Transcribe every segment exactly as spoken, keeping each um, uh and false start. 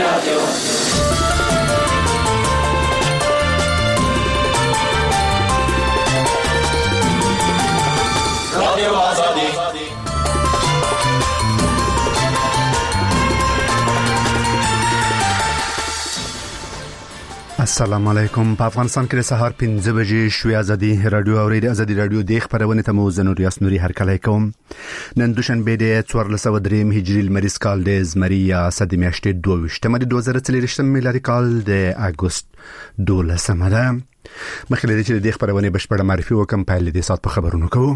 رادیو رادیو آزادی. السلام علیکم. په افغانستان کې د سهار پنځه بجې شوې ازادي رادیو اورېدي. ازادي رادیو د خبرونه ته مو زنور یاسنوري هر کله کوم. نن دوشنبه د څوارلس سوه درې هجري لمریز کال د زمریا صد میاشتې دوه ویشتمه د دوه زره څلور میلادي کال د اګوست دولسمه ده. مخکې له دې چې د خبرونه بشپړه معرفي وکم په لدې سات په خبرونو کوو.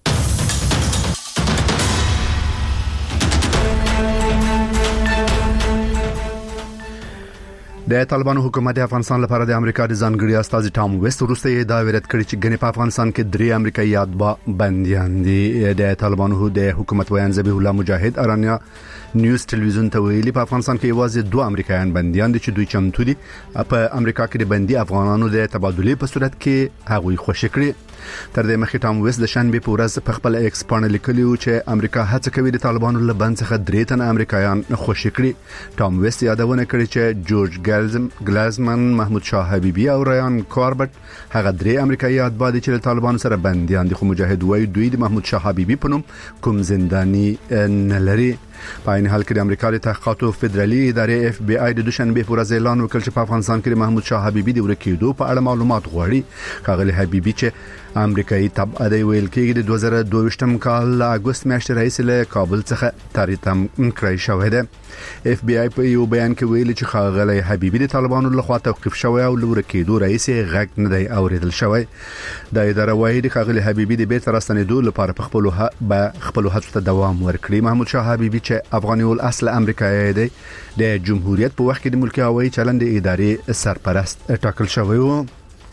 د طالبانو حکومت د افغانستان لپاره د امریکا د ځانګړي استازي ټام ویست وروسته دا ویرت کړی چې ګنې په افغانستان کې درې امریکایي اتباع بنديان دي. د طالبانو د حکومت ویان ذبیح الله مجاهد ارانیا نیوز ټلویزیون ته ویلي په افغانستان کې یوازې دوه امریکایان بنديان دي چې دوی چمتو دي په امریکا کې د بندي افغانانو د تبادله په صورت کې هغوی خوشی کړي. تر دې مخکې ټام ویست د شنبه په ورځ په خپل ایکس باندې لیکلی و چې امریکا هڅه کوي د طالبانو له بند څخه درې تنه امریکایان خوشی کړي. ټام ویست یادونه کړې چې جورج ګلازمن، محمود شاه حبیبی او ریان کاربټ هغه درې امریکایي اتباع دي چې د طالبانو سره بنديان دي، خو مجاهد وایي دوی د محمود شاه حبیبی په نوم کوم زنداني نه لري. په این حال کې د امریکا د تحقیقاتو فدرالي ادارې اف بی آی د دوشنبه په ورځ اعلان وکړ چې په افغانستان کې د محمود شاه حبیبی د ورکېدو په اړه معلومات غواړي. ښاغلی حبیبی چې امریکایي تبعه دی ویل کېږي د دوه زره دوه ویشتم کال اګوست میاشتې راهیسې له کابل څخه تاریتم کړی شوی دی. اف بی آی په یو بیان کې ویلي چې ښاغلی حبیبی د طالبانو لخوا توقیف شوی او له ورکېدو راهیسې غږ نه دی اورېدل شوی. د اداره وايي د ښاغلی حبیبی د بیرته راستنېدو لپاره په خپل به خپل هڅو ته دوام ورکړي. محمود شاه حبیبی چې افغاني ول اصل امریکایي دی د جمهوریت په وخت کې د ملکی هوایي چلند ادارې سرپرست ټاکل شوی و.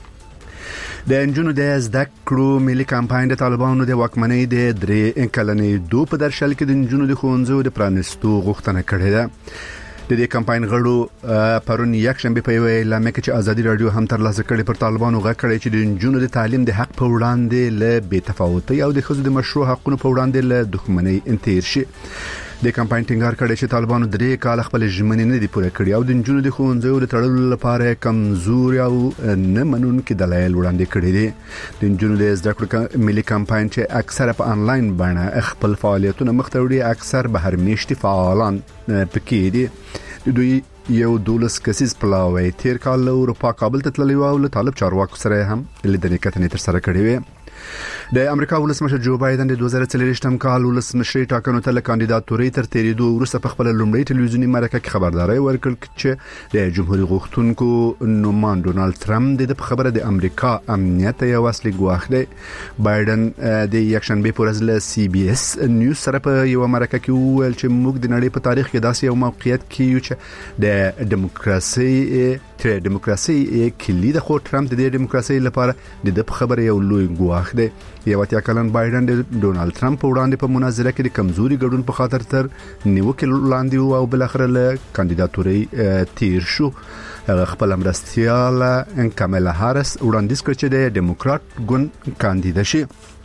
د انجونو د زده کړو ملي کمپاین د طالبانو د واکمنۍ د درې کلنې دوه په درشل کې د انجونو د ښوونځیو د پرانستو غوښتنه کړې ده. د دې کمپاین غړو پرون یک شنبه په یوه اعلامیه کې چې ازادي رادیو هم ترلاسه کړې پر طالبانو غږ کړی چې د انجونو د تعلیم د حق په وړاندې له بې تفاوتۍ او د ښځو د مشروع حقوقو په وړاندې له دښمنۍ تیر شي. د کمپاین ټینګار کړی چې طالبانو درې کال خپل ژمنې نه دي پوره کړې او د انجونو د ښوونځیو د تړلو لپاره کمزوري او نه منونکي دلایل وړاندې کړي دي. د انجونو د زده کړو ملي کمپاین چې اکثره په انلاین بڼه خپل فعالیتونه مخ ته وړي، اکثر بهر میشتي فعالان پکې دي. دوی یو دولس کسیز پلاوی تیر کال له اروپا کابل ته تللی او له طالب چارواکو سره هم لیدنې کتنې تر سره کړې وې. د امریکا ولسمشر جو بایدن د دوه زره څلور کال ولسمشر ټاکنو ته له کاندیداتوري تر تیریدو وروسته په خپل لومړی ټلویزیونی مرکه کې خبرداري ورکړه چې د جمهوریت غوښتونکو نومان ډونالد ترامپ د خبره د امریکا امنیت یو اصلي ګواښ دی. بایدن د یکشنبه په ورځ له سی بي اس نیوز سره په یو مرکه کې وویل چې موږ د نړۍ په تاریخ کې داسې یو موقعیت کې یو چې د دیموکراسي تر دیموکراسي کلی د خو ترامپ د دیموکراسي لپاره د خبره یو لوی ګواښ دی. یو اتیا کلن بایدن د ډونالد ترامپ وړاندې په مناظره کې د کمزوري ګډون په خاطر تر نیوکه لاندې او بل اخر له کاندیداتوري تیر شو. هغه خپل مرستياله کاملا هارس وړاندیز کړ چې د ډیموکرات ګوند کاندید شي.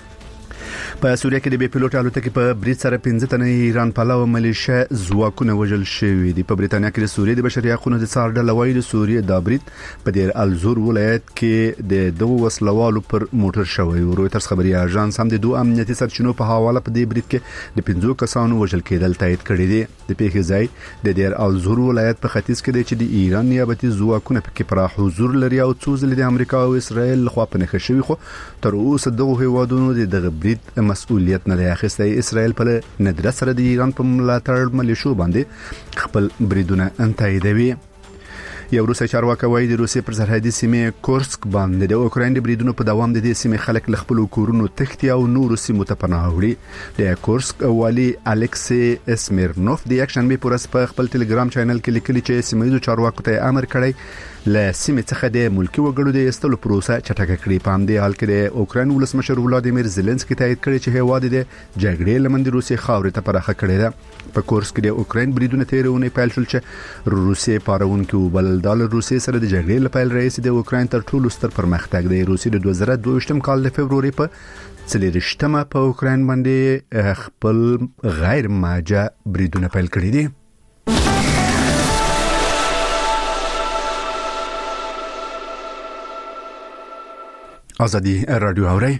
په سوریه کې د بي پيلوټ الوتکې په برید سره پنځه تنه ایران پلاو ملیشیا ځواکونه وژل شوي دي. په بریتانیا کې د سوریې د بشري حقوقو د څار ډله وايي د سوریې د برید په دیر الزور ولایت کې د دوه وسلوالو پر موټر شوی. رويټرز خبري اژانس هم د دوه امنیتي سرچینو په حواله په دې برید کې د پنځو کسانو وژل کېدل تایید کړی دی. د پیښې ځای د دیر الزور ولایت په ختیځ کې دی چې د ایران نیابتي ځواکونه پکې پر حضور لري او څو ځله د امریکا او اسرائیل لخوا پنهخ شوی، خو تر اوسه دغه هیوادونو د دغه برید مسؤلیت نه اخیستی. اسرائیل په ندرت سره د ایران په ملاتړ ملیشو باندې خپل بریدونه انتایدوي. یو روسي چارواکي وایي د روسیې پر سرحدي سیمه کورسک باندې د اوکراین د بریدونو په دوام د دې سیمې خلک له خپل کورونو تښتي او نور سیمو ته پناه وړي. د کورسک والی الکسی اسمیرنوف د یکشنبه په ورځ په خپل ټلګرام چینل کې لیکلي چې سیمه چارواکو ته امر کړی له سیمې څخه د ملکی وګړو د استلو پروسه چټکه کړي. په همدې حال کې د اوکراین ولسمشر ولادیمیر زيلنسکي تایید کړی چې هیواد د جګړې لمن د روسي خاورې ته پراخه کړی ده. په کورس کې د اوکراین بریدونه تیرونه پیل شول چې روسي پارونکو بل د روسي سره د جګړې لپاره رئیس د اوکراین تر ټولو ستر پرمختګ دی. روسي د دوه زره دوه ویشتم کال د فبرवरी په څلورشتمه په اوکراین باندې خپل غیر ماجه بریدونه پیل کړی دي. ازادي رادیو اوري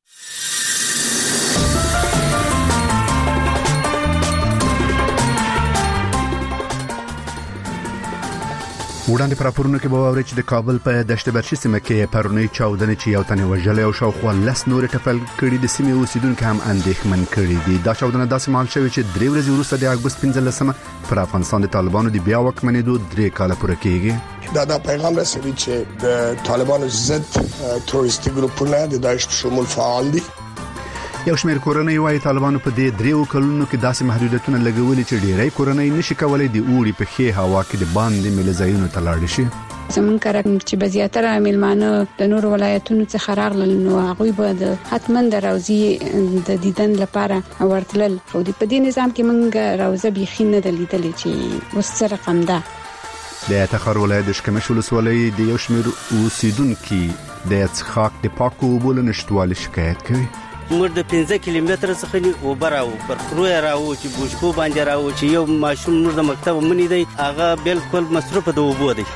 وړاندې پر راپورونه کې به اوري چې د کابل په دشت برشي سیمه کې پرونی چاودنې چې یو تن وژل او شاوخوا لس نور ټپل کړي د سیمې اوسیدونکو هم اندېښمن کړي دي. دا چاودنه داسې مال شوی چې درې ورځې وروسته د اګوست پنځلسمه پر افغانستان د طالبانو د بیا واکمنېدو درې کاله پوره کېږي. دا د پیغام رسوي چې د طالبانو ضد تروریستي ګروپونه د داعش په شمول فعال دي. یو شمېر کورنۍ وايي طالبانو په دې دریو کلونو کې داسې محدودیتونه لګولي چې ډېری کورنۍ نشي کولای د اوړي په ښه هوا کې د باندې ملځایونو ته لاړ شي. زمون کارم چې بزیاتره میلمانه د نور ولایتونو څخه راغلل نو هغه به د حتمن د روزي د دیدن لپاره ورتلل خو د په دې نظام کې موږ روزه بيخي نه دلیدلې چې وسره رقم ده. د تخار ولایت د شکمش ولسوالۍ د یو شمېر اوسیدونکو د څښاک د پاکو اوبو نشټوالي شکایت کوي. موږ د پنځه کیلومتره څخه وبراو پر خروه راو چې بوشکو باندې راو چې یو ماشوم نور د مکتب منی دی هغه بالکل مصرف د وبو دی.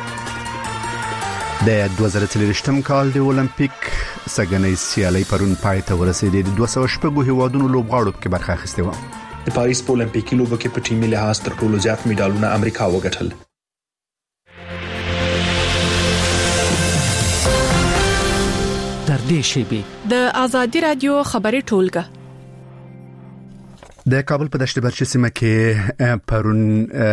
د دوه زره څلوېښتم کال د اولمپیک سګنې سیالي پرون پای ته ورسېدې. د دوه سوه شپږ هیوادونو لوبغاړو کې برخه اخیستې و. د پاریس په اولمپیکي لوبو کې په ټیمي لحاظ تر ټولو زیات میډالونه امریکا وګټل. تر دې شی د ازادي رادیو خبري ټولګه د کابل په دشت برشي سیمه کې پرون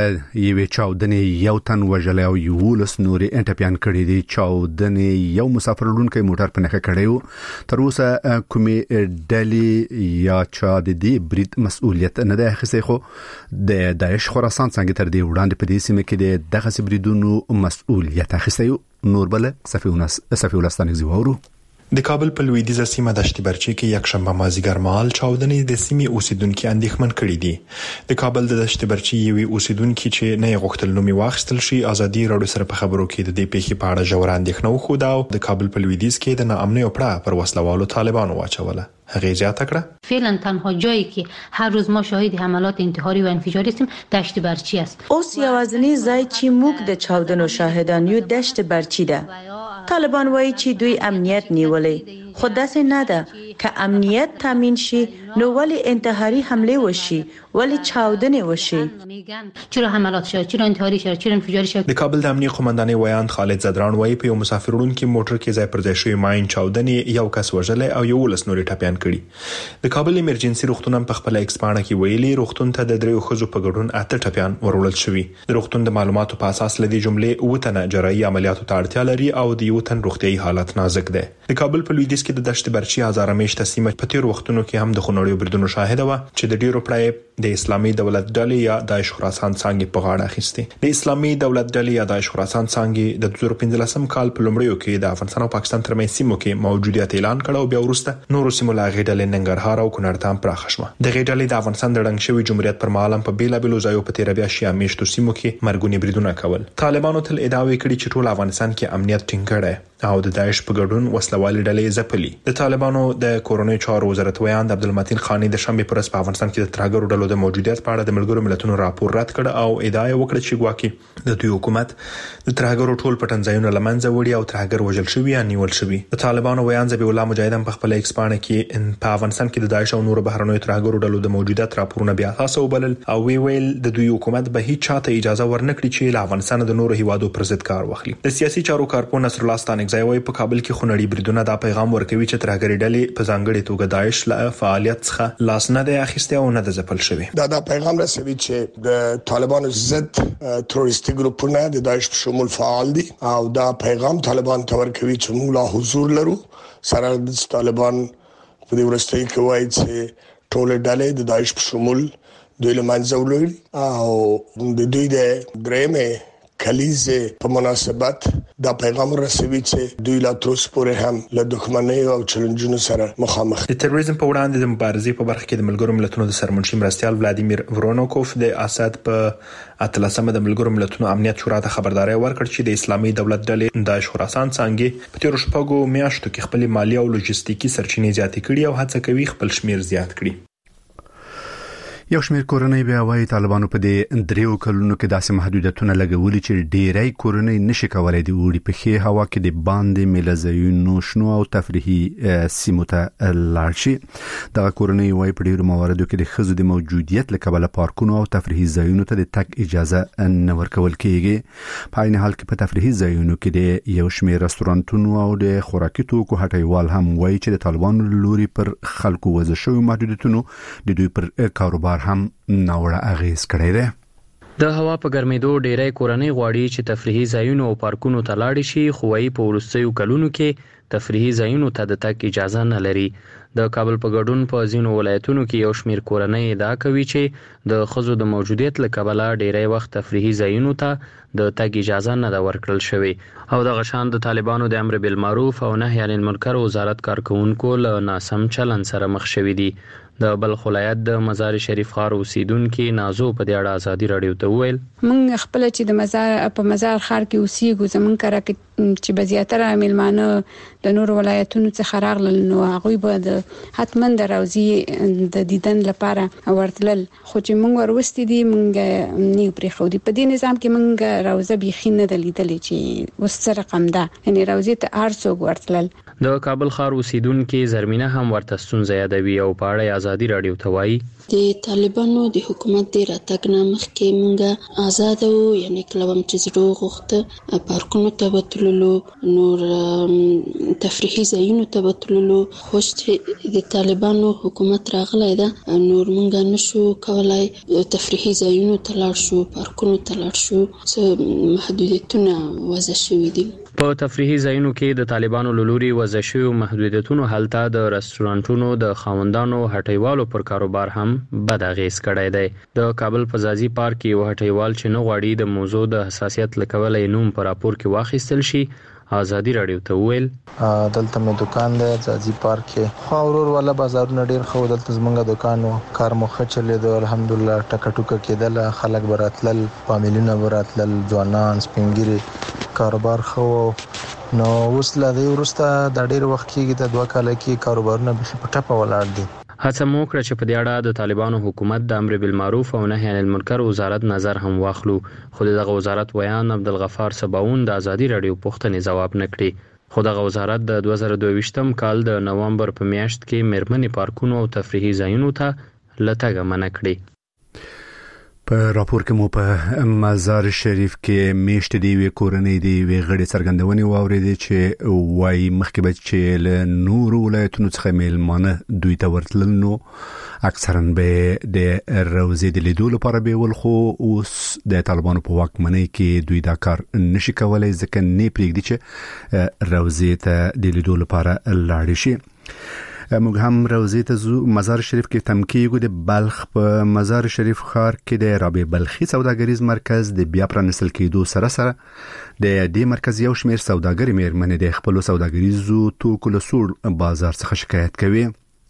یوې چاودنې یو تن وژل او یو لس نوري انټپیان کړي دي. چاودنې یو مسافر لرونکي موټر په نخښه کړیو. تر اوسه کومې ډلې یا چا د دې برید مسؤلیت نه ده اخیستی خو د داعش خراسان څنګه تر دې وړاندې په دې سیمه کې د دغه بریدونو مسؤلیت اخیستی. نور بل صفیونس صفیولستان زیوورو د کابل په لویدیځه سیمه دشت برچي کې یک شنبه مازیګر مهال چاودنې د سیمې اوسیدونکو اندېښمن کړي دي. د کابل د دشت برچي یوې اوسیدونکو چې نه غوښتل نومي واخیستل شي ازادي راډیو سره په خبرو کې د دې پیښې په اړه ژور اندېښنه وښوده او د کابل په لویدیځ کې د ناامنۍ او پړه پر وسلوالو طالبانو واچوله. هغه زیاته کړه فعلا تنها جایی که هر روز ما شاهد حملات انتحاری و انفجاری هستیم دشت برچی است. اوس یوازینی ځای چې موږ د چاودنو شاهدان یو دشت برچی ده. طالبان وایي چې دوی امنیت نیولې خو داسې نه ده که امنیت تامین شي نو ولی انتحاری حمله وشي ولی چاودنې وشي چرا حملات شد چرا انتحاری شد چرا انفجاری شد. د کابل د امنیه قومندانۍ ویاند خالد زدران وایي په یو مسافر وړونکي موټر کې ځای پر ځای شوی ماین چاودنې یو کس وژل او یو لس نوري ټپیان کړي. د کابل ایمرجنسي روغتون په خپل ایکسپانه کې ویلي روغتون ته د دریو خزو په ګډون اته ټپیان ورولل شوی. د روغتون د معلوماتو په اساس لدی جملې او تنه جراحي عملیاتو ته اړتیا لري او د یو تن روغتيایي حالت نازک ده. د کابل په لویدیځ کې د دشت برچي هزاره میشته سیمه په تیر وختونو کې هم د خونړیو بریدونو شاهد و چې د ډیرو پړای د اسلامي دولت ډلې یا داعش خراسان څنګه په غاړه اخیسته. د اسلامي دولت ډلې یا داعش خراسان څنګه د دوه زره پنځلسم کال په لومړیو کې د افغانستان او پاکستان ترمنځ سیمو کې موجودیت اعلان کړ او بیا وروسته نورو سیمو لا غېډلې ننګرهار او کونړ ته پراخه شوه. د غېډلې د افغانستان د ډنګ شوی جمهوریت پر مهال په بیلا بیلو ځایو په تیر بیا شیا میشتو سیمو کې مرګونی بریدونه کول. طالبانو تل ادعا وکړي چې ټول افغانستان کې امنیت ټینګ کړي او د داعش په ګډون وسلوالي ډلې زپلي. د طالبانو د کورونی چارو وزارت ویاند عبدالمتین خانی د شنبه پر په افغانستان کې د ترهګرو ډلو د موجودیت په اړه د ملګرو ملتونو راپور رد کړ او ادعا وکړه چې ګواکې د دوی حکومت د ترهګرو ټول پټنځایونه لمنځه وړي او ترهګر وژل شوی یا نیول شوی. د طالبانو ویاند ذبیح الله مجاهد په خپل ایکسپانه کې په افغانستان کې د داعش او نورو بهرنیو ترهګرو ډلو د موجودیت راپورونه بیا تاسو وبلل او وی ویل د دوی حکومت به هیڅ چاته اجازه ورنکړي چې له افغانستان د نورو هیوادو پر ضد کار واخلي. د سیاسي چارو کارپو نصر الله ستانکزی وایي په کابل کې خونړي بریدونه دا پیغام ورکوي چې ترهګری ډلې په ځانګړي توګه داعش له فعالیت څخه لاس نه دی اخیسته او نه د ځپل شوی. دا دا پیغام رسوي چې د طالبانو ضد تروریستي ګروپونه د داعش په شمول فعال دي او دا پیغام طالبان ته ورکوي چې موږ لا حضور لرو سره د طالبان په دې ورستۍ کې وایي چې ټول ډلې د داعش په شمول دوی له منځه وړي او د دوی د درېمه کلیزه په مناسبت دا پیغام رسوي چې دوی لا تر اوسه پورې هم له دښمنۍ او چیلنجونو سره مخامخ دي. د تروریزم په وړاندې د مبارزې په برخه کې د ملګرو ملتونو د سرمنشي مرستيال ولادیمیر ورونوکوف د اسد په اتلسمه د ملګرو ملتونو امنیت شورا ته خبرداري ورکړه چې د اسلامي دولت ډلې داعش خراسان څنګه په تیر شپږو میاشتو کې خپل مالی او لوجستیکي سرچینې زیاتې کړې او هڅه کوي خپل شمیر زیات کړي. یو شمېر کورنۍ بیا وايي طالبانو په دې دریو کلونو کې داسې محدودیتونه لګولي چې ډېری کورنۍ نشي کولای د اوړي په ښې هوا کې د باندې میله‌ځایونو شنو او تفریحي سیمو ته لاړ شي. دغه کورنۍ وايي په ډېرو مواردو کې د ښځو د موجودیت له کبله پارکونو او تفریحي ځایونو ته د تګ اجازه نه ورکول کېږي. په عین حال کې په تفریحي ځایونو کې د یو شمېر رستورانتونو او د خوراکي توکو هټیوال هم وايي چې د طالبانو لوري پر خلکو وضع شوي محدودیتونو د دوی پر کاروبار هم ناوړه اغیز کړی دی. د هوا په ګرمېدو ډېری کورنۍ غواړي چې تفریحي ځایونو او پارکونو ته لاړ شي، خو وايي په وروستیو کلونو کې تفریحي ځایونو ته د تګ اجازه نه لري. د کابل په ګډون په ځینو ولایتونو کې یو شمېر کورنۍ ادعا کوي چې د ښځو د موجودیت له کبله ډېری وخت تفریحي ځایونو ته د تګ اجازه نه ده ورکړل شوې. او دغه شان د طالبانو د امر بالمعروف او نهي عن المنکر وزارت کارکونکو له ناسم چلند سره مخ شوي دي. د بلخ ولایت د مزار شریف ښار اوسیدونکو نازو په دې اړه ازادي رادیو ته وویل موږ خپل چې د مزار په مزار ښار کې اوسېږو، زمونږ کړه چې بزیاتره میلمانه د نور ولایتونو څخه راغلل، نو هغه به د حتمن د روزي د دیدن لپاره ورتلل، خو چې موږ ورستې دي موږ نه پرې خو دي. په دې نظام کې موږ روزه بيخي نه دلیدلې چې وسره رقم ده، یعنی روزي ته ارڅو ورتلل. د کابل ښار اوسیدونکو زرمینه هم ورته ستونزه یادوي او په اړه ازادي رادیو ته وایي د طالبانو د حکومت د راتګ نه مخکې موږ آزاد وو، یعنی کله هم چې زړه غوښته پارکونو ته وتللو، نور تفریحي ځایونو ته وتللو، خو چې د طالبانو حکومت راغلی ده نور موږ نشو کولای تفریحي ځایونو ته لاړ شو، پارکونو ته لاړ شو، څه محدودیتونه وضع شوي دي. په تفریحي ځایونو کې د طالبانو لوري وضع شوي محدودیتونو هلته د رستورانتونو د خاوندانو هټیوالو پر کاروبار هم بد اغیز کړی دی. د کابل په ځاځي پارک کې یو هټیوال چې نه غواړي د موضوع د حساسیت له کبله یې نوم په راپور کې واخیستل شي ازادي رادیو ته وویل دلته مې دکان دی ځاځي پارک کې، خو ورور والا بازارونه ډیر خو دلته زمونږ دکان و، کار مو ښه چلېدو الحمدلله، ټکه ټوکه کېدل، خلک براتلل، فامیلونه براتلل، ځوانان سپینګیري، کاروبار خو. نو اوس لا دی ورسته د ډیر وخت کې د دوه کال کې کاروبارونه به په ټپه ولاړ دي. هڅه مو کړه چې په دې اړه د طالبانو حکومت د امر بالمعروف او نهي عن المنکر وزارت نظر هم واخلو، خو دغه وزارت ویان عبدالغفار سباون د ازادي رادیو پوښتنې ځواب نه کړي. خو دغه وزارت د دوه زره دوه ویشتم کال د نوامبر په میاشت کې میرمنې پارکونو او تفریحي ځایونو ته لټګه منع کړي. په راپور کې مو په مزار شریف کې میشت دی وی کورنۍ دی وی غړي څرګندونې واورېدې چې وای مخکې به چې له نور ولایتونو څخه میلمانه دوی ته ورتلل، نو اکثرا به د روزي د لیدو لپاره به ول، خو اوس د طالبانو په واکمنۍ کې دوی دا کار نشي کولای ځکه نه پریږدي چې روزي ته د لیدو لپاره لاړ شي. موږ هم روزي ته زو مزار شریف کې تمکیږو. د بلخ په مزار شریف ښار کې د رابع بلخي سوداګریز مرکز د بیا پرانستل کېدو سره سره د دې مرکز یو شمېر سوداګري میرمنې د خپل سوداګریزو توکو له سوړ بازار څخه شکایت کوي.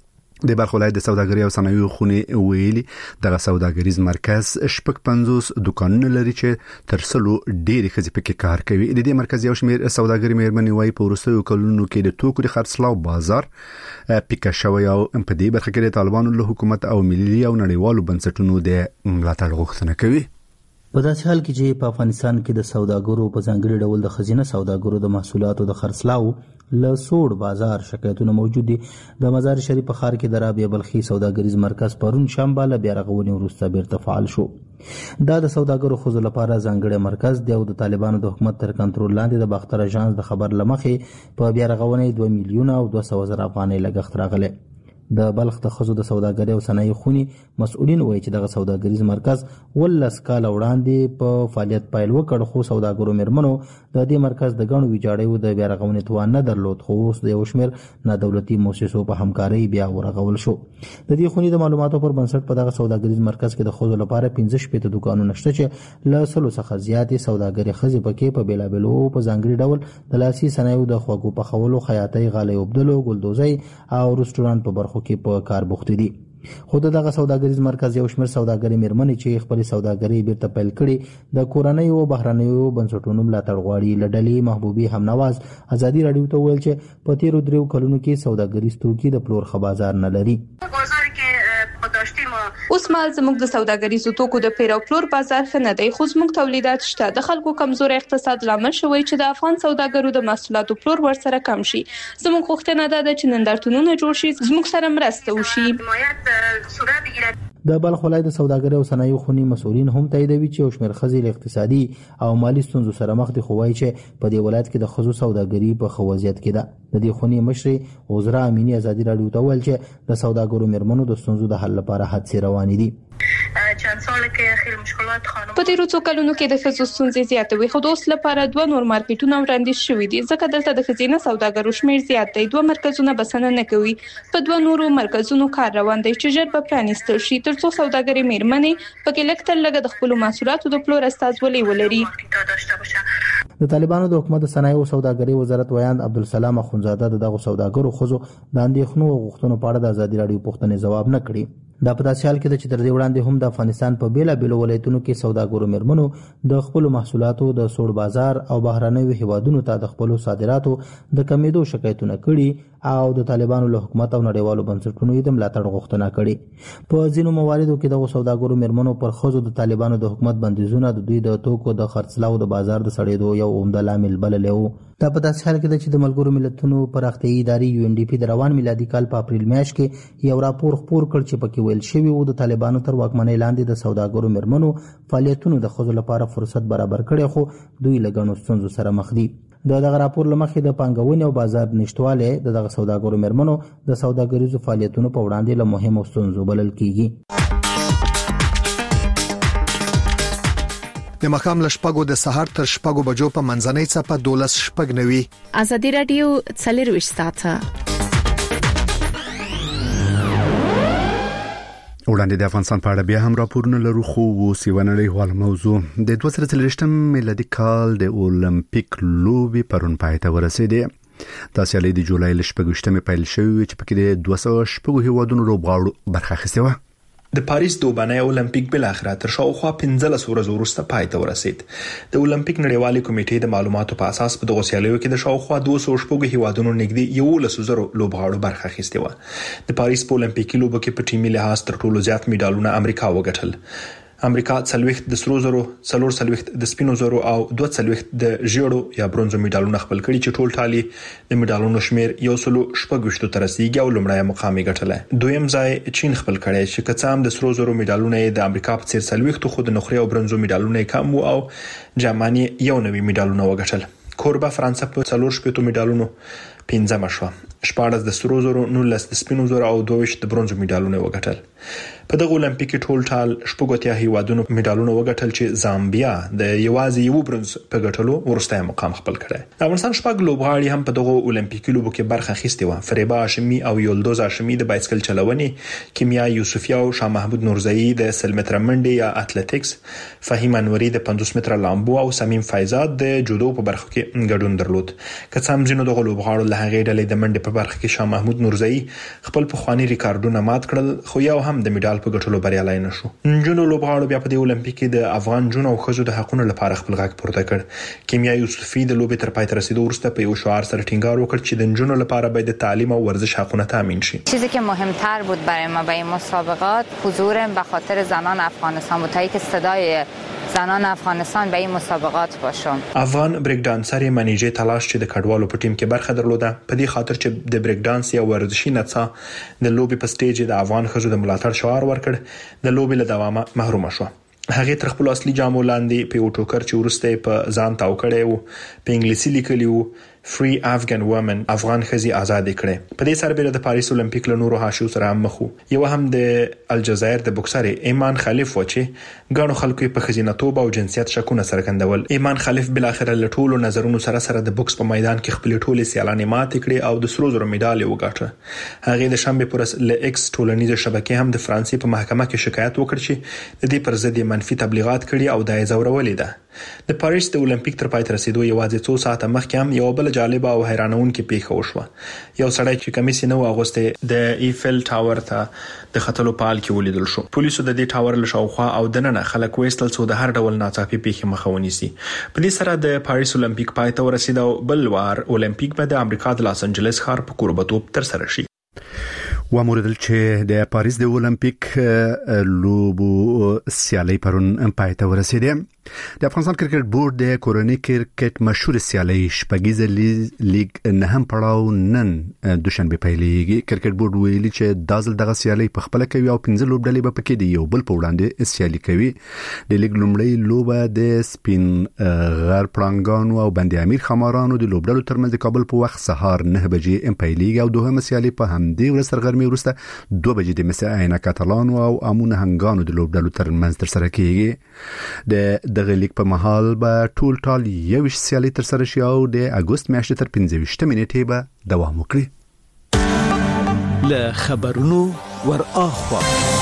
د بلخ ولایت د سوداګرۍ او صنایعو خونې ویلي دغه سوداګریز مرکز شپږ پنځوس دکانونه لري چې تر سلو ډېرې ښځې پکې کار کوي. د دې مرکز یو شمېر سوداګري میرمنې وایي په وروستیو کلونو کې د توکو د خرڅلاو بازار پیکه شوی او په دې برخه کې د طالبانو له حکومت او ملي او نړیوالو بنسټونو د ملاتړ غوښتنه کوي. په داسې حال کې چې په افغانستان کې د سوداګرو په ځانګړي ډول د خزینه سوداګرو د محصولاتو د خرڅلاو له سوړ بازار شکایتونه موجود دي. د مزار شریف په ښار کې د رابع بلخي سوداګریز مرکز پرون شنبه بیا رغونې وروسته بیرته فعال شو. دا د سوداګرو ښځو لپاره ځانګړی مرکز دی او د طالبانو د حکومت تر کنټرول لاندې د باختر اژانس د خبر لمخې په بیا رغونې دوه میلیونه او دوه سوه زره افغانۍ لګښت راغلی. د بلخ د ښځو د سوداګرۍ او صنایع خونې مسؤلین وایي چې دغه سوداګریز مرکز ولس کاله وړاندې په فعالیت پیل وکړ، خو سوداګرو میرمنو د دې مرکز د ګڼو ویجاړیو د بیا رغونې توان نه درلود، خو اوس د یو شمېر نادولتي مؤسسو په همکارۍ بیا ورغول شو. د دې خونې د معلوماتو پر بنسټ په دغه سوداګریز مرکز کې د ښځو لپاره پنځه شپېته دکانونه شته چې له سلو څخه زیاتې سوداګري ښځې پکې په بېلابېلو په ځانګړي ډول د لاسي صنایعو د خوږو پخولو، خیاطۍ، غالۍ اوبدلو، ګلدوزۍ او رستورانت په برخو کې په کار بوخت دي. خو دغه سوداګریز مرکز یو شمېر سوداګري میرمنې چې خپل سوداګري بیرته پیل کړي د کورنۍ او بهرنیو بنسټونو ملاتړ غواړي. له ډلې محبوبي همنواز ازادي راډیو ته ویل چې په تیرو دریو کلونو کې سوداګریز توکي د پلور ښه بازار نه لري. بازار کې اوس مال زموږ د سوداګریزو توکو د پیر او پلور بازار ښه نه دی، خو زموږ تولیدات شته. د خلکو کمزوري اقتصاد لامل شوی چې د افغان سوداګرو د محصولاتو پلور ورسره کم شي. زموږ غوښتنه ده چې نندارتونونه جوړ شي، زموږ سره مرسته وشي. د بلخ ولایت د سوداګرۍ او صنایعو خونی مسؤلین هم تاییدوي چې شمېر ښځې له اقتصادي او مالی ستونزو سره مخ دي، خو وایي چې په دې ولایت کې د ښځو سوداګري په ښه وضعیت کې ده. د دې خونی مشرې عذرا امینی ازادي راډیو ته وویل چې د سوداګرو میرمنو د ستونزو د حل لپاره هڅې روانې دي. چند سال کې خیلی مشکلات خانم په تیرو څو کلونو کې د ښځو ستونزې زیاتې وي، خو د اوس لپاره دوه نور مارکیټونه وړاندیز شوي دي، ځکه دلته د ښځینه سوداګرو شمېر زیات دی. دوه مرکزونه بسنه نه کوي، په دوه نورو مرکزونو کار روان دی چې ژر به پرانیستل شي، ترڅو سوداګري میرمنې پکې لږ تر لږه د خپلو محصولاتو د پلور استازولي ولري. د طالبانو د حکومت د صنایع او سوداګرۍ وزارت ویاند عبدالسلام اخونزاده د دغه سوداګرو ښځو د اندېښنو او غوښتنو په اړه د ازادي راډیو پوښتنې ځواب نه کړي. دا په داسې حال کې ده چې تر دې وړاندې هم د افغانستان په بیلابېلو ولایتونو کې سوداګرو میرمنو د خپلو محصولاتو د سوړ بازار او بهرنیو هیوادونو ته د خپلو صادراتو د کمیدو شکایتونه کړي او د طالبانو له حکومت او نړیوالو بنسټونو یې د ملاتړ غوښتنه کړې. په ځینو مواردو کې د سوداګرو میرمنو پر ښځو د طالبانو د حکومت بندیزونه د دوی د توکو د خرڅلاو د بازار د سړېدو یو عمده لامل بللی و. دا په داسې حال کې ده چې د ملګرو ملتونو پراختیایي ادارې یو ان ډي پی د روان میلادي کال په اپریل میاشت کې یو راپور خپور کړ چې پکې ویل شوي و د طالبانو تر واکمنۍ لاندې د سوداګرو میرمنو فعالیتونو د ښځو لپاره فرصت برابر کړی، خو دوی له ګڼو ستونزو سره مخ دي. د دغه راپور له مخې د پانګونې او بازار نشتوالی د دغه سوداګرو میرمنو د سوداګریزو فعالیتونو په وړاندې له مهمو ستونزو بلل کیږي. د مخام له شپږو د سهار تر شپږو بجو په منځنۍ څپه دولس شپږ نوي. ازادي راډیو څلرویشت ساعته وړاندې د افغانستان په اړه بیا هم راپورونه لرو، خو اوس یوه نړیواله موضوع. د دوه زره څلوېښتم میلادي کال د اولمپیک لوبې پرون پای ته ورسېدې. دا سیالي د جولای له شپږ ویشتمې پیل شوې چې پکې د دوه سوه شپږو هیوادونو لوبغاړو برخه اخیستې وه. د پاریس دوبنۍ اولمپیک بل اخره تر شاوخوا پنځلس ورځې وروسته پای ته ورسید. د اولمپیک نړیوالې کمیټې د معلوماتو په اساس په دغه سیالیو کې د شاوخوا دوه سوه شپږو هیوادونو نږدې یولس زره لوبغاړو برخه اخیستې وه. د پاریس په اولمپیکي لوبو کې په ټیمي لحاظ تر ټولو زیات میډالونه امریکا وګټل. امریکا څلوېښت د سرو زرو، څلور څلوېښت د سپینو زرو او دوه څلوېښت د ژیړو یا برونزو میډالونه خپل کړي چې ټول ټالي د میډالونو شمیر یو سل شپږ ویشت ته رسیدي او لومړی مقام یې ګټلی. دویم ځای چین خپل کړی چې که څه هم د سرو زرو میډالونه د امریکا په څیر څلوېښت خو د نقرې او برونزو میډالونه کم وو او جرمني یو نوي میډالونه وګټل. کوربه فرانسه په څلور شپېتو میډالونو پنځمه شوه، شپاړس د سرو زرو، نولس د سپینو زرو او دوه ویشت د برونزو میډالونه وګټل. په دغه اولمپیک ټول ټال شپږ اتیا هیوادونو میډالونه وګټل چې زامبیا د یوازې یو برونز په ګټلو وروستی مقام خپل کړی. د افغانستان شپږ لوبغاړي هم په دغه اولمپیکي لوبو کې برخه اخیستې وه. فریبا هاشمي او یلدوز هاشمي د بایسکل چلونې، کیمیا یوسفیا او شاه محمود نورزئی د سل متره منډې یا اتلټیکس، فهیم انوري د پنځوس متره لامبو او سمیم فایزاد د جودو په برخه کې ګډون درلود. که څه هم ځینو دغه لوبغاړو له هغې ډلې د منډې په برخه کې شاه محمود نورزئی خپل پخواني ریکارډونه مات کړل، خو یو هم د میډال په ګټلو بریالی نه شو. نجونو لوبغاړو بیا په دې اولمپیک کې د افغان نجونو او ښځو د حقونو لپاره خپل غږ پورته کړ. کیمیا یوسفي د لوبې تر پای ته رسیدو وروسته په یو شعار سره ټینګار وکړ چې د نجونو لپاره باید د تعلیم او ورزش حقونه تامین شي. چیزی که مهمتر بود برای ما برای مسابقات حضور به خاطر زنان افغانستان بود، تا اینکه صدای زنان افغانستان به این مسابقات باشم. افغان بریک دانسر منیجه تلاش چې د کډوالو په ټیم کې برخه درلوده، په دې خاطر چې د بریک دانس یا ورزشي نڅا د لوبې په سټیج د افغان ښځو د ملاتړ شعار ورکړ، د لوبې له دوامه محروم شو. هغه تر خپل اصلي جامو لاندې په یو ټوکر چې ورسته په ځان تاو کړی وو په انګلیسي لیکلی وو Free Afghan Women، افغان ښځې آزاد کړي. په دې سربېره د پاریس اولمپیک له نورو حاشیو سره هم مخ وو. یو هم د الجزایر د بوکسر ایمان خلیف و چې ګڼو خلکو په ښځینه‌توب او جنسیت شکونه څرګندول. ایمان خلیف بل اخر له ټولو نظرونو سره سره د بوکس په میدان کې خپل ټولې سیالانې ماتې کړې او د سرو زرو میډال یې وګاټه. هغه د شنبه پر له ایکس ټولنیزه شبکې هم د فرانسې په محکمه کې شکایت وکړ چې د دې پر ضد منفي تبلیغات کړي او د زورولې ده. د پاریس د اولمپیک تر پای ته رسیدو یوازې څو ساعته مخکې هم یو بل جالب او حیرانونکې پیښه وشوه. یو سړی چې کمیس نه و اغوسته د ایفل ټاور ته د خطلو پال کې ولیدل شو. پولیسو د دې ټاور له شاوخوا او دننه خلک وېستل څو د هر ډول ناڅاپي پیښې مخه ونیسي. په دې سره د پاریس اولمپیک پای ته ورسید او بل وار اولمپیک به د امریکا د لاس انجلس ښار په کوربتوب تر سره شي. وموردل چې د پاریس د اولمپیک لوبو سیالي پرون پای ته ورسېده. د افغانستان کرکټ بورډ د کورنۍ کرکټ مشهور سیالي شپږیزه لیګ نه هم پړاو نن دوشنبه پیلېږي. کرکټ بورډ ویلي چې دازل دغه سیالي په خپل کوي او پنځه لوبډلې به پکې دی یو بل په وړاندې سیالي کوي. د لیګ لومړی لوبه د سپین غر پړانګانو او بندي امیر خمارانو د لوبډلو ترمنځ د کابل په وخت سهار نه بجې ام پیلېږي او دوهمه سیالي په همدې ورځ سرغرمې وروسته دوه بجې د مس عین کاتالانو او امون هنګانو د لوبډلو ترمنځ تر سره کیږي. د دغه لیګ په محل به ټول ټال یو سیالي تر سره شي او د اگست میاشتې تر پنځه ویشت نیټې به دوام وکړي. له خبرونو ور اخوا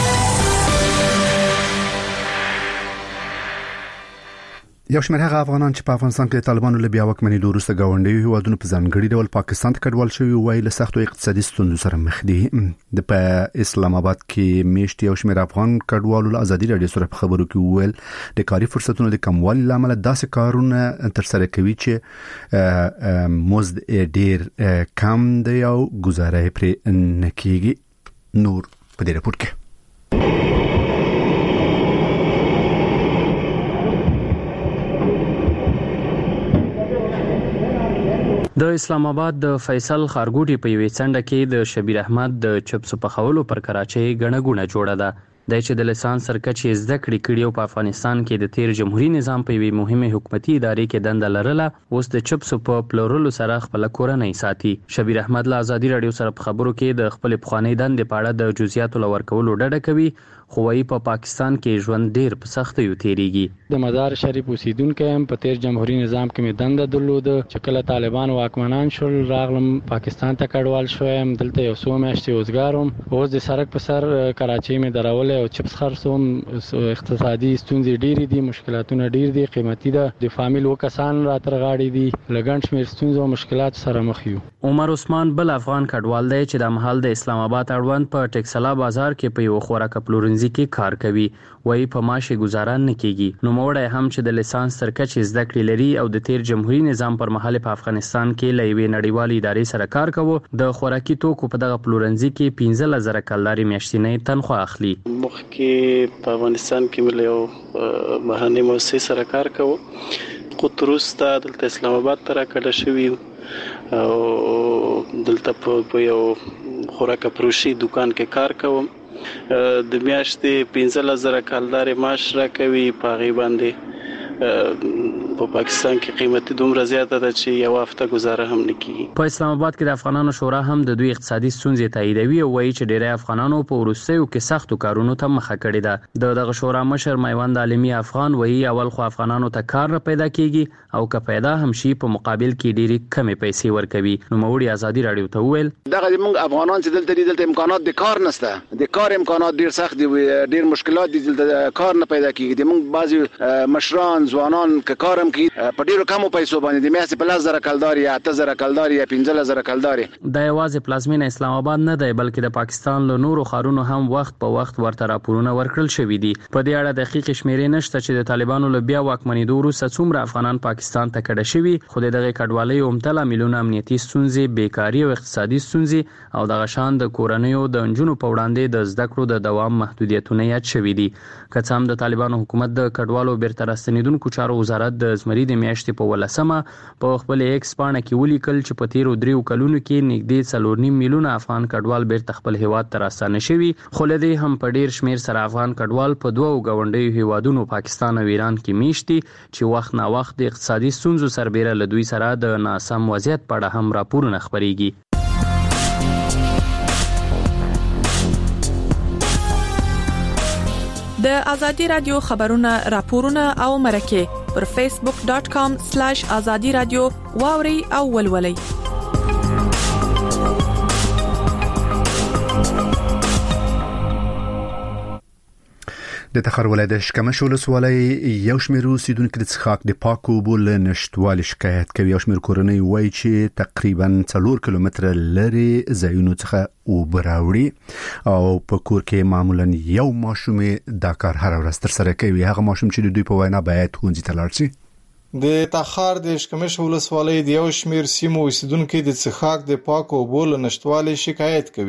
یو شمېر هغه افغانان چې په افغانستان کې طالبانو له بیا واکمنۍ وروسته ګاونډي هیوادونو په ځانګړي ډول پاکستان ته کډوال شوي وایي له سختو اقتصادي ستونزو سره مخ دي. د په اسلام آباد کې میشت یو شمېر افغان کډوالو له ازادي راډیو سره په خبرو کې وویل د کاري فرصتونو د کموالي له امله داسې کارونه تر سره کوي چې مزد ډیر کم دی او گزاره پرې نه کیږي. نور په دې راپور کې د اسلام آباد د فیصل خارګوټي په یوې څنډه کې د شبیر احمد د چپسو په خولو پر کراچۍ غڼګونه جوړه ده. د چې د لیسانس سرکچې زده کړې کړي او په افغانستان کې د تیر جمهوریت نظام په یوې مهمه حکومتي ادارې کې دنده لرله اوس د چپسو په پلورلو سره خپل کورنۍ ساتي. شبیر احمد له ازادي راډیو سره په خبرو کې د خپل پخوانی دندې په اړه د جزئیاتو لور کولو ډډه کوي خو وايي په پاکستان کې ژوند ډیر په سختیو تیریږي. د مزار شریف اوسیدونکو هم په تیر جمهوریت نظام کې مې دنده درلوده چې کله طالبان واکمنان شول راغلم پاکستان ته کډوال شوم. دلته یو څو میاشتې اوسګاروم. اوس د سړک په سر کراچۍ مې درولې او چپس خرڅوم. اقتصادي ستونزې ډېرې دي، مشکلاتونه ډېر دي، قیمتي ده. د فامیل وکسان را تر غاړې دي، لګن شمېر ستونزې او مشکلات سره مخ یو. عمر عثمان بل افغان کډوال دی چې د محل د اسلام آباد اړوند په ټکسلا بازار کې په یو خوراک پلورنځي کې کار کوي. وایي په معاش گزاره نه کیږي. نو موړی هم چې د لیسانس سرکچې زده کړې لري او د تیر جمهوریت نظام پر مهال په افغانستان کې له یوې نړیوالې ادارې سره کار کوي. د خوراکي توکو په دغه پلورنځي کې پنځه زره کلداري میاشتنۍ تنخواه اخلي. مخکې په افغانستان کې مې یو بهرنۍ مؤسسې سره کار کوي. خو تر اوسه دلته اسلام آباد ته راکړل شوی او دلته په یو خوراک فروشي دکان کې کار کوم. د میاشتې پنځه زره کلداري معاش راکوي. په هغې باندې په پاکستان کې قیمتي دومره زیاته ده چې یو هفته گزاره هم نه کیږي. په اسلام آباد کې د افغانانو شورا هم د دوی اقتصادي ستونزې تاییدوي او وایي چې ډېری افغانانو په وروستیو کې سختو کارونو ته مخه کړې ده. د دغه شورا مشر میوند عالمي افغان وایي اول خو افغانانو ته کار نه پیدا کیږي او که پیدا هم شي په مقابل کې ډېری کمې پیسې ورکوي. نو موړي ازادي راډیو ته وویل دغه موږ افغانان چې دلته دي دلته امکانات د کار نشته. د کار امکانات ډېر سخت دي، ډېر مشکلات دي، دلته کار نه پیدا کیږي. موږ بعضي مشران ځوانان که کارم کوي په ډیرو کمو پیسو باندې د میاشتې په لس زره کلداري یا اته زره کلداري یا پنځه زره کلداري. دا یوازې پلازمینه اسلام آباد نه دی بلکې د پاکستان له نورو ښارونو هم وخت په وخت ورته راپورونه ورکړل شوي دي. په دې اړه دقیق شمیرې نشته چې د طالبانو له بیا واکمنېدو وروسته څومره افغانان پاکستان ته کډه شوي، خو د دغه کډوالۍ عمده لاملونه امنیتي ستونزې، بیکاري او اقتصادي ستونزې او دغه شان د کورنیو د نجونو په وړاندې د زده کړو د دوام محدودیتونه یاد شوي دي. که څه هم د طالبانو حکومت د کډوالو بیرته راستنېدونکو چارو وزارت د زمري د میاشتې په ولسمه په خپل ایکس پاڼه کې ولیکل چې په تیرو دریو کلونو کې نږدې څلور نیم میلیونه افغان کډوال بیرته خپل هیواد ته راستانه شوي. خو له دې هم په ډیر شمیر سره افغان کډوال په دوو ګاونډیو هیوادونو پاکستان او ایران کې میشت دي چې وخت نا وخت د اقتصادي ستونزو سربیره له دوی سره د ناسم وضعیت په اړه هم راپورونه خپریږي. د ازادي رادیو خبرونه، راپورونه او مرکه پر فیسبوک ډاٹ کام سلیش ازادي رادیو واوري او ولولي. د تخار ولایت شکمش ولسوالۍ یو شمېر اوسیدونکو د څښاک د پاکو اوبو له نشتوالي شکایت کوي. یو شمېر کورنۍ وایي چې تقریبا څلور کیلومتره لري ځایونو څخه اوبه راوړي او په کور کې معمولا یو ماشوم دا کار هر ورځ ترسره کوي. هغه ماشوم چې د دوی په وینا باید ښوونځي ته لاړ شي. د تخار د شکمش ولسوالۍ د یو شمېر سیمو اوسیدونکو د څښاک د پاکو اوبو له نشتوالي شکایت کوي.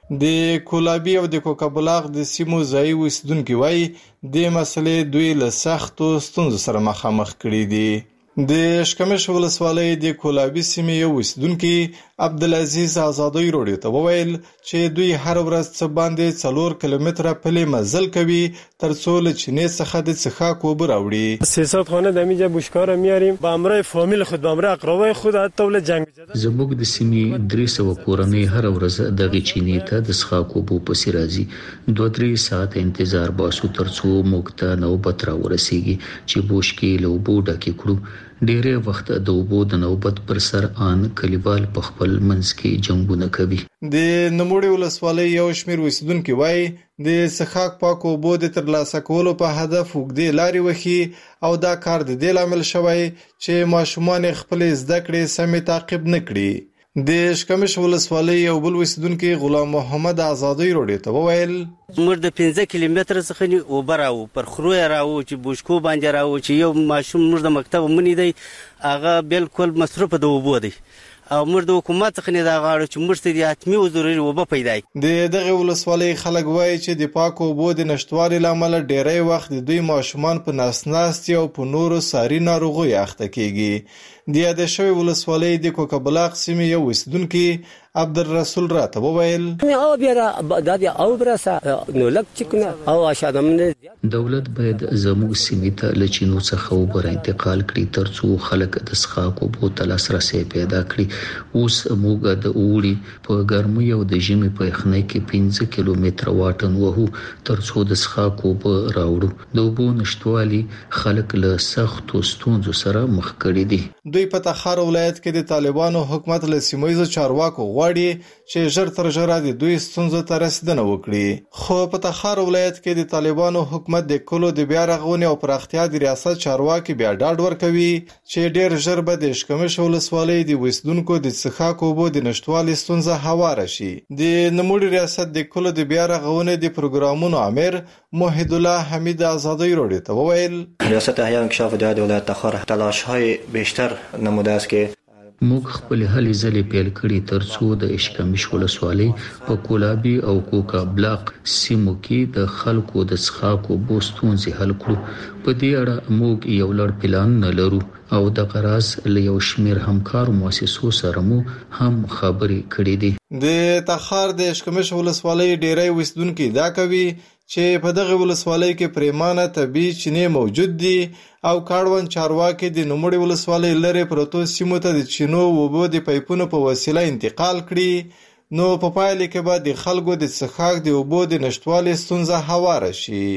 د کولابي او د کوکبلاغ د سیمو ځایي اوسیدونکي وایي د مسلې دوی له سختو ستونزو سره مخامخ کړي دي. د اشکمش ولسوالۍ د کولابي سیمې یو اوسیدونکي عبدالعزیز آزادی راډیو ته وویل چې دوی هر ورځ څه باندې څلور کیلومتره پلي مزل کوي ترڅو له چینې څخه د څښاک اوبه راوړي. سیاست خانه د میجا بوشکار میاریم با امرای فامیل خود با امرای اقربای خود حتی ول جنگ زموږ د سیمې درې سوه کورنۍ هر ورځ دغه چینې ته د څښاک اوبو پسې راځي. دوه درې ساعت انتظار باسو ترڅو موږ ته نوبت راورسیږي چې بوشکې له اوبو ډکې کړو. ډېری وخت د اوبو د نوبت پر سر آن کلیوال په خپل منځ کې جنګونه کوي. د نوموړي ولسوالۍ یو شمېر اوسیدونکي وایي د څښاک پاکو اوبو د ترلاسه کولو په هدف اوږدې لارې وهي او دا کار د دې لامل شوی چې ماشومان خپلې زده کړې سمې تعقیب نه کړي. د اشکمش ولسوالۍ یو بل اوسیدونکي غلام محمد آزادی راډیو ته وویل موږ د پنځه کیلومتره څخه نه اوبه راو پر خروی راو چې بوشکو باندې راو چې یو ماشوم موږ د مکتب منی دی هغه بالکل مصرف د اوبو دی او موږ د حکومت څخه نه دا غواړو چې موږ ته د حتمي او ضروري اوبه پیدا کړي. د دغه ولسوالۍ خلک وایي چې د پاکو اوبو د نشټوالي لامل ډېری وخت د دوی ماشومان په ناسناستي او په نورو ساري ناروغیو اخته کیږي. د یاد شوی ولسوالۍ د کوکبلاغ سیمې یو اوسیدونکي عبدالرسول راته وویل او بیا دا بیا او برسه نو لک چکنه او اشادمنه دولت باید زموږ سیمې ته له چینو څخه اوبه را انتقال کړي ترڅو خلک د څښاک اوبو ته لاسرسی پیدا کړي. اوس موږ د اوړي په ګرمۍ او د ژمي په یخنۍ کې پنځه کیلومتره واټن وهو ترڅو د څښاک اوبه راوړو. د اوبو نشتوالي خلک له سختو ستونزو سره مخ کړي دي. دوی په تخار ولایت کې د طالبانو حکومت له سیمایي چارواکو غواړي چې ژر تر ژره د دوی ستونزو ته رسیدنه وکړي. خو په تخار ولایت کې د طالبانو حکومت د کلو د بیا رغونې او پراختیا د ریاست چارواکي بیا ډاډ ورکوي چې ډېر ژر به د اشکمش ولسوالۍ د اوسیدونکو د څښاک اوبو د نشتوالي ستونزه هواره شي. د نوموړي ریاست د کلو د بیا رغونې د پروګرامونو امیر موحد الله حمید آزادی راډیو ته وویل ریاست احیا انکشاف دولت ولایت تخار تلاش‌های بیشتر نموده است که موږ خپل هلې ځلې پیل کړي ترڅو د اشکمش ولسوالۍ په کولابي او کوکبلاغ سیمو کې د خلکو د څښاک اوبو ستونزې حل کړو. په دې اړه موږ یو لړ پلان نه لرو او د غراض له یو شمېر همکارو مؤسسو سره مو هم خبرې کړې دي. د تخار د اشکمش ولسوالۍ ډېری اوسیدونکي دا کوي چې په دغه ولسوالۍ کې پریمانه طبیعي چینې موجود دي او کاروان چارواکي د نوموړي ولسوالۍ لرې پروتو سیمو ته د چینو اوبو د پایپونو په وسیله انتقال کړي. نو په پایله کې به د خلکو د څښاک د اوبو د نشټوالي ستونزه هواره شي.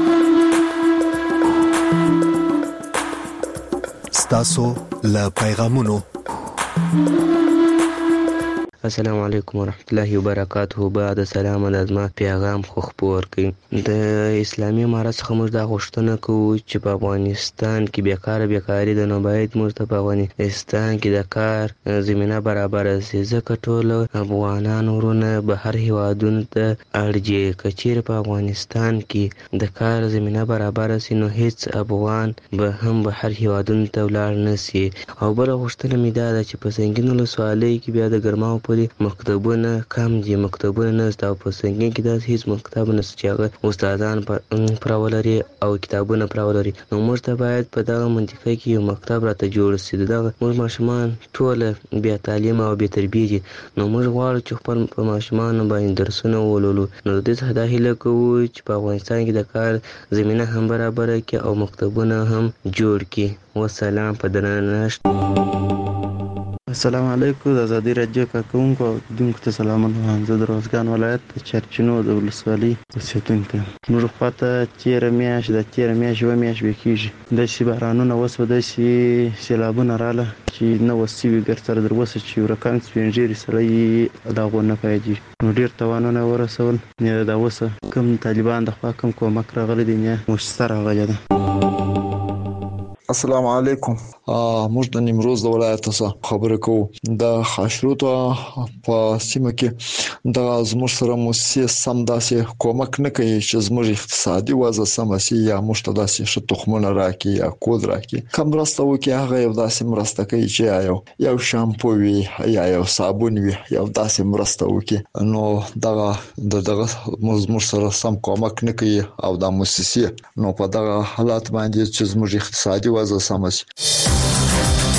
ستاسو له پیغامونو السلام علیکم ورحمت الله وبرکاته. بعد سلام د ازما پیغام خو خبر کړي د اسلامي امارت څخه موږ دا غوښتنه کوو چې په افغانستان کې بیکاره بیکاری د نو باید موږ ته په افغانستان کې د کار زمينه برابر شي ځکه ټول افغانان ورونه بهر هیوادونو ته اړجی کچیر په افغانستان کې د کار زمينه برابر شي نو هیڅ افغان به هم بهر هیوادونو ته ولاړ نشي. او بل غوښتنه مې دا ده چې په سنگین ولسوالۍ کې بیا د ګرماو مکتبونه کم دي مکتبونه نشته او په سنګین کې داسې هیڅ مکتب نشته چې هغه استادان پراولري او کتابونه پراولري. نو موږ ته باید په دغه منطقه کې یو مکتب راته جوړ شي. دغه موږ ماشومان ټول بیا تعلیم او بیا تربیه دي نو موږ غواړو چې خپل په ماشومانو باندې درسونه ولولو. نو د دې څخه دا هیله کوو چې په افغانستان کې د کار زمینه هم برابر کړي او مکتبونه هم جوړ کړي. والسلام په درنښت. السلام علیکم. د ازادي رادیو کارکونکو او دونکو ته سلامونه. زه د روزګان ولایت د چرچینو د ولسوالۍ اوسېدونکی یم. موږ خواته تېره میاشت د تېره میاشت یوه میاشت به کېږي داسې بارانونه اوس به داسې سیلابونه راغله چې نه وس شوي ګر سره در اوسه چې یو رقم سپین ږیري سړی د هغو نه پیدېږي. نو ډېر تاوانونه یې ورسول. د اوسه کوم طالبان د خوا کوم کومک راغلی دی نه موسسه راغلې ده. السلام علیکم. موږ د نیمروز د ولایت څخه خبرې کوو. د خاشرود په سیمه کې د زموږ سره موسسې سم داسې کومک نه کوي چې زموږ اقتصادي وضع سم شي یا موږ ته داسې ش تخمونه راکړي یا کود راکړي. کوم مرسته وکړي هغه یو داسې مرسته کوي چې یو یو شامپو وي یا یو صابون وي یو داسې مرسته وکړي. نو دغه د دغه موږ سره سم کومک نه کوي او د موسسې نو په دغه حالت باندې چې زموږ اقتصادي وضع سم شي.